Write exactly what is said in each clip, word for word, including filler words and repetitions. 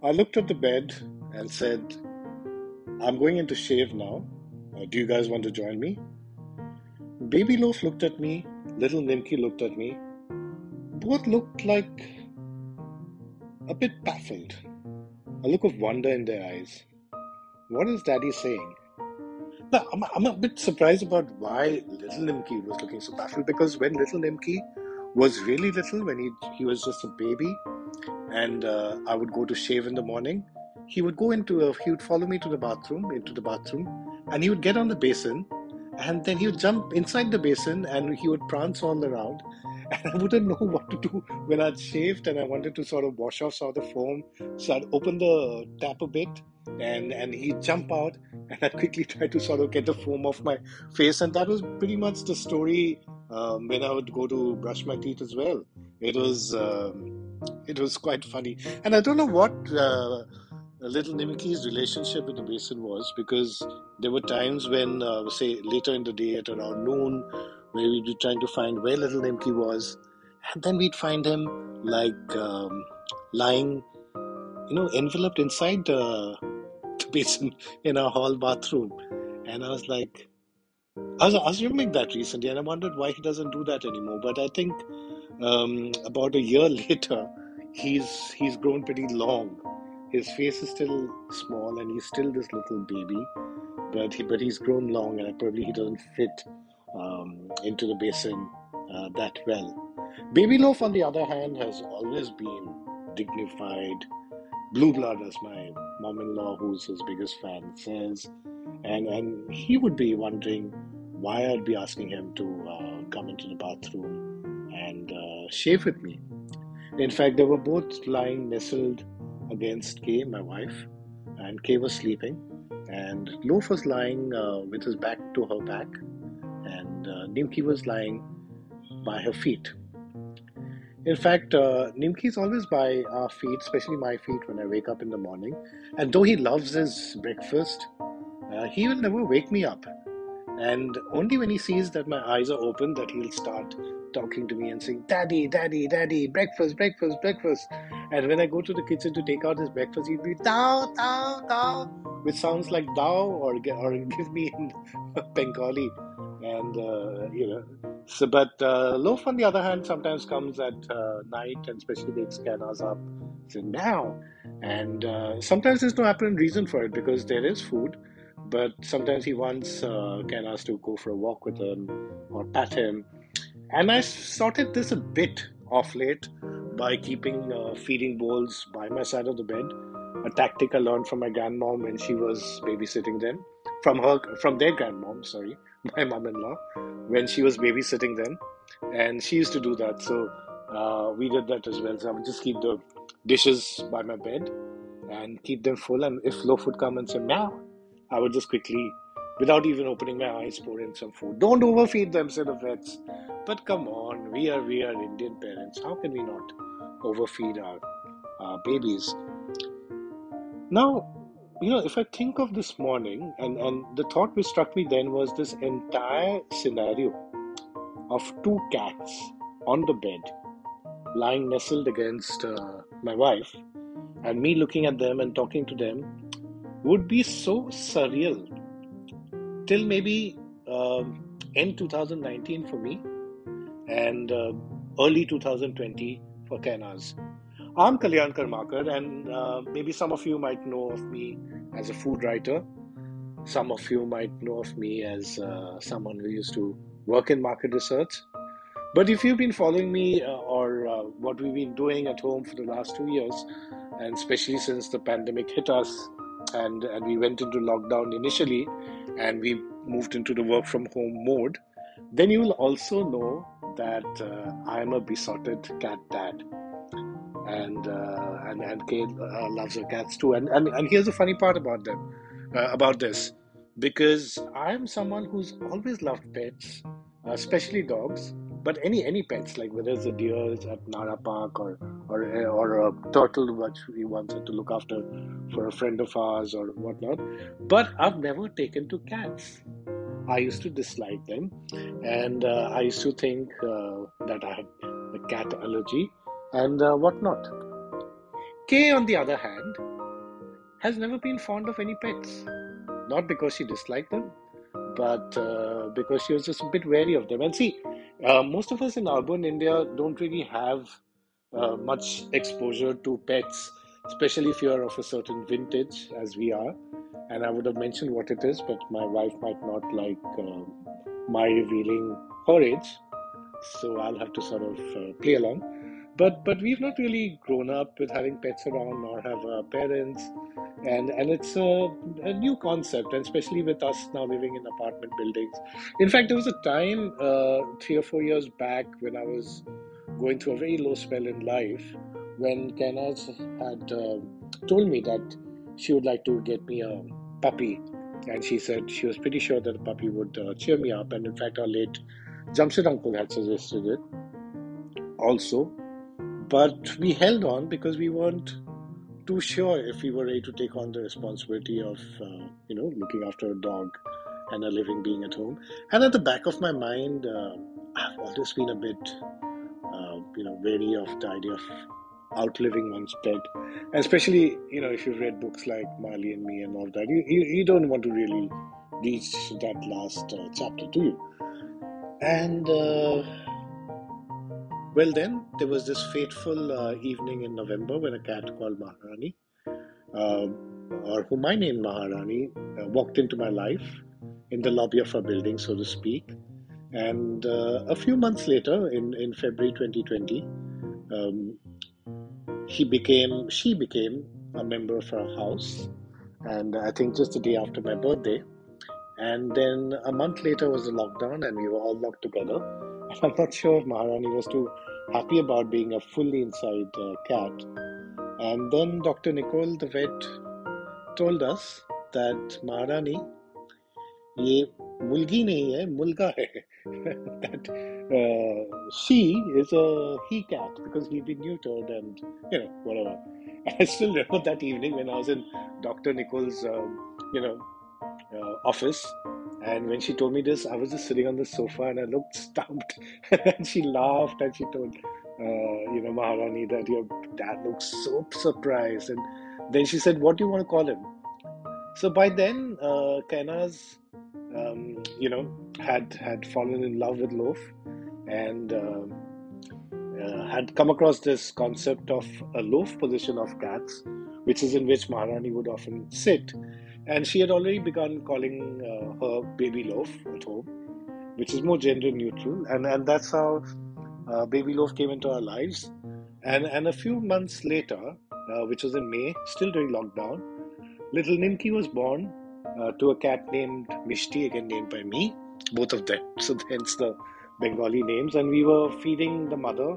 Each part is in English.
I looked at the bed and said, I'm going in to shave now. Uh, do you guys want to join me? Baby Loaf looked at me, little Nimki looked at me. Both looked like a bit baffled, a look of wonder in their eyes. What is Daddy saying? Now, I'm, I'm a bit surprised about why little Nimki was looking so baffled because when little Nimki was really little, when he, he was just a baby, and uh, I would go to shave in the morning, he would go into a, he would follow me to the bathroom, into the bathroom, and he would get on the basin, and then he would jump inside the basin, and he would prance all around, and I wouldn't know what to do when I'd shaved, and I wanted to sort of wash off some of the foam, so I'd open the tap a bit, and and he'd jump out, and I'd quickly try to sort of get the foam off my face, and that was pretty much the story um, when I would go to brush my teeth as well. It was. Um, it was quite funny. And I don't know what uh, little Nimiki's relationship with the basin was because there were times when, uh, say, later in the day at around noon, where we'd be trying to find where little Nimki was. And then we'd find him like um, lying, you know, enveloped inside the, the basin in our hall bathroom. And I was like, I was, I was remembering that recently and I wondered why he doesn't do that anymore. But I think um, about a year later, he's he's grown pretty long. His face is still small, and he's still this little baby. But he but he's grown long, and probably he doesn't fit um, into the basin uh, that well. Baby Loaf, on the other hand, has always been dignified, blue blood, as my mom-in-law, who's his biggest fan, says, and and he would be wondering why I'd be asking him to uh, come into the bathroom and uh, shave with me. In fact, they were both lying nestled against Kay, my wife, and Kay was sleeping, and Loaf was lying uh, with his back to her back, and uh, Nimki was lying by her feet. In fact, uh, Nimki is always by our feet, especially my feet when I wake up in the morning. And though he loves his breakfast, uh, he will never wake me up. And only when he sees that my eyes are open that he'll start talking to me and saying, Daddy, Daddy, Daddy, breakfast, breakfast, breakfast. And when I go to the kitchen to take out his breakfast, he'll be, Dao, Dao, Dao, which sounds like Dao or, or give me in Bengali. And, uh, you know, so, but uh, Loaf, on the other hand, sometimes comes at uh, night and especially wakes Kanas up, saying, now. And uh, sometimes there's no apparent reason for it because there is food, but sometimes he wants uh, Kanas to go for a walk with him or pat him. And I sorted this a bit off late by keeping uh, feeding bowls by my side of the bed, a tactic I learned from my grandmom when she was babysitting them, from her, from their grandmom, sorry, my mom-in-law, when she was babysitting them, and she used to do that. So uh, we did that as well. So I would just keep the dishes by my bed and keep them full. And if Loaf would come and say meow, I would just quickly, without even opening my eyes, pour in some food. Don't overfeed them, said the vets. But come on, we are we are Indian parents. How can we not overfeed our, our babies? Now, you know, if I think of this morning, and, and the thought which struck me then was this entire scenario of two cats on the bed, lying nestled against uh, my wife, and me looking at them and talking to them would be so surreal till maybe um, end two thousand nineteen for me and uh, early two thousand twenty for Kanas. I'm Kalyan Karmakar, and uh, maybe some of you might know of me as a food writer. Some of you might know of me as uh, someone who used to work in market research. But if you've been following me uh, or uh, what we've been doing at home for the last two years, and especially since the pandemic hit us and, and we went into lockdown initially and we moved into the work from home mode, then you will also know that uh, I'm a besotted cat dad. And uh, and and Kate uh, loves her cats too. And, and and here's the funny part about them, uh, about this, because I'm someone who's always loved pets, uh, especially dogs. But any any pets, like whether it's a deer at Nara Park or or or a turtle which we once had to look after for a friend of ours or whatnot. But I've never taken to cats. I used to dislike them, and uh, I used to think uh, that I had a cat allergy and uh, whatnot. Kay, on the other hand, has never been fond of any pets. Not because she disliked them, but uh, because she was just a bit wary of them. And see, uh, most of us in urban India don't really have uh, much exposure to pets, especially if you are of a certain vintage, as we are. And I would have mentioned what it is, but my wife might not like uh, my revealing her age, so I'll have to sort of uh, play along. But but we've not really grown up with having pets around, nor have our parents, and and it's a, a new concept, and especially with us now living in apartment buildings. In fact, there was a time uh, three or four years back when I was going through a very low spell in life, when Kenaz had uh, told me that she would like to get me a puppy, and she said she was pretty sure that a puppy would uh, cheer me up, and in fact, our late Jamshid uncle had suggested it also, but we held on because we weren't too sure if we were ready to take on the responsibility of, uh, you know, looking after a dog and a living being at home. And at the back of my mind, uh, I've always been a bit, uh, you know, wary of the idea of outliving one's pet, and especially, you know, if you've read books like Marley and Me and all that, you you, you don't want to really reach that last uh, chapter, do you? And uh, well, then there was this fateful uh, evening in November when a cat called Maharani, uh, or whom I named Maharani, uh, walked into my life in the lobby of our building, so to speak. And uh, a few months later, in, in February twenty twenty, um, he became, she became a member of our house. And I think just the day after my birthday. And then a month later was the lockdown, and we were all locked together. And I'm not sure if Maharani was too happy about being a fully inside uh, cat. And then Doctor Nicole, the vet, told us that Maharani, ये mulgi nahi hai, mulga hai. That uh, she is a he cat because he'd been neutered and, you know, whatever. And I still remember that evening when I was in Doctor Nicole's, um, you know, uh, office. And when she told me this, I was just sitting on the sofa and I looked stumped. And she laughed and she told, uh, you know, Maharani that your dad looks so surprised. And then she said, "What do you want to call him?" So by then, uh, Kainaz, um, you know, had had fallen in love with Loaf, and uh, uh, had come across this concept of a loaf position of cats, which is in which Maharani would often sit. And she had already begun calling uh, her baby Loaf at home, which is more gender neutral. And, and that's how uh, baby Loaf came into our lives. And, and a few months later, uh, which was in May, still during lockdown, little Nimki was born uh, to a cat named Mishti, again named by me, both of them. So hence the Bengali names. And we were feeding the mother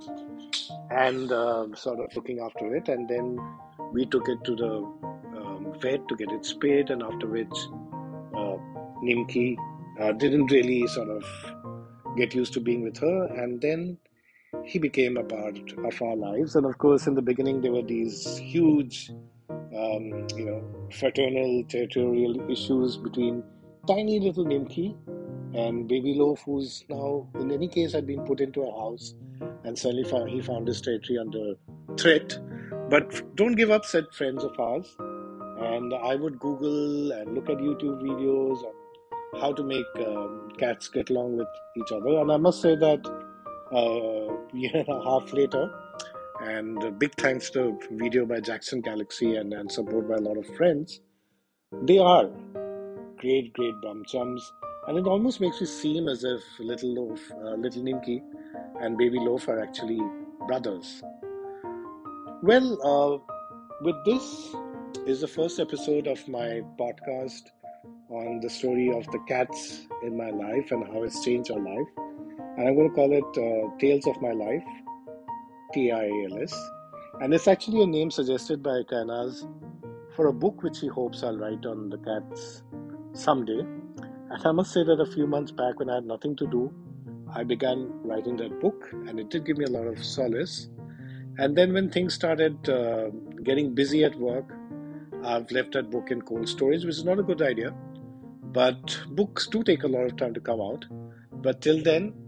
and uh, sort of looking after it. And then we took it to the um, vet to get it spayed, and after which uh, Nimki uh, didn't really sort of get used to being with her. And then he became a part of our lives. And of course, in the beginning, there were these huge, um, you know, fraternal, territorial issues between tiny little Nimki and baby Loaf, who's now, in any case, had been put into a house, and suddenly found, he found his territory under threat. But don't give up, said friends of ours. And I would Google and look at YouTube videos on how to make um, cats get along with each other. And I must say that uh, a year and a half later, and a big thanks to a video by Jackson Galaxy and, and support by a lot of friends, they are great, great bum chums. And it almost makes me seem as if Little Loaf, uh, Little Nimki and Baby Loaf are actually brothers. Well, uh, with this is the first episode of my podcast on the story of the cats in my life and how it's changed our life. And I'm going to call it uh, Tales of My Life, T I A L S. And it's actually a name suggested by Kainaz for a book which he hopes I'll write on the cats someday. And I must say that a few months back, when I had nothing to do, I began writing that book, and it did give me a lot of solace. And then when things started uh, getting busy at work, I've left that book in cold storage, which is not a good idea. But books do take a lot of time to come out. But till then,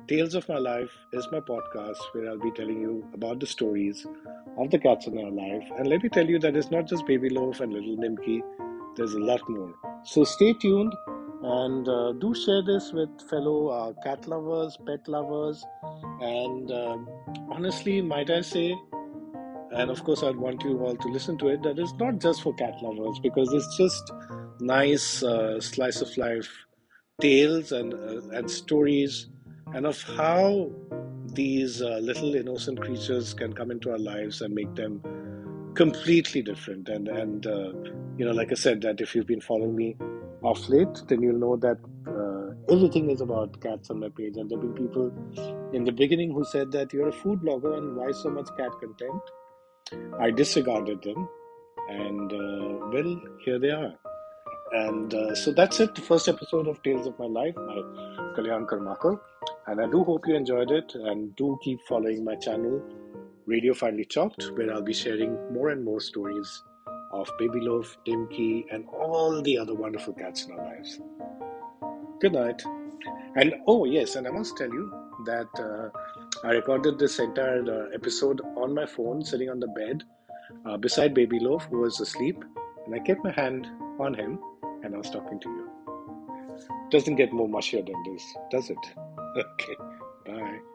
Tales of My Life is my podcast where I'll be telling you about the stories of the cats in our life. And let me tell you that it's not just Baby Loaf and Little Nimki, there's a lot more. So stay tuned and uh, do share this with fellow uh, cat lovers, pet lovers, and um honestly, might I say, and of course, I'd want you all to listen to it, that it's not just for cat lovers because it's just nice uh, slice of life tales and uh, and stories and of how these uh, little innocent creatures can come into our lives and make them completely different. And and uh, you know, like I said, that if you've been following me off late, then you'll know that uh, everything is about cats on my page. And there've been people in the beginning who said that you're a food blogger and why so much cat content. I disregarded them, and uh, well, here they are. And uh, so that's it, the first episode of Tales of My Life by Kalyan Karmakar. And I do hope you enjoyed it, and do keep following my channel, Radio Finely Chopped, where I'll be sharing more and more stories of Baby Loaf, Dimki, and all the other wonderful cats in our lives. Good night. And oh, yes, and I must tell you that uh, I recorded this entire uh, episode on my phone, sitting on the bed uh, beside Baby Loaf, who was asleep, and I kept my hand on him and I was talking to you. Doesn't get more mushier than this, does it? Okay, bye.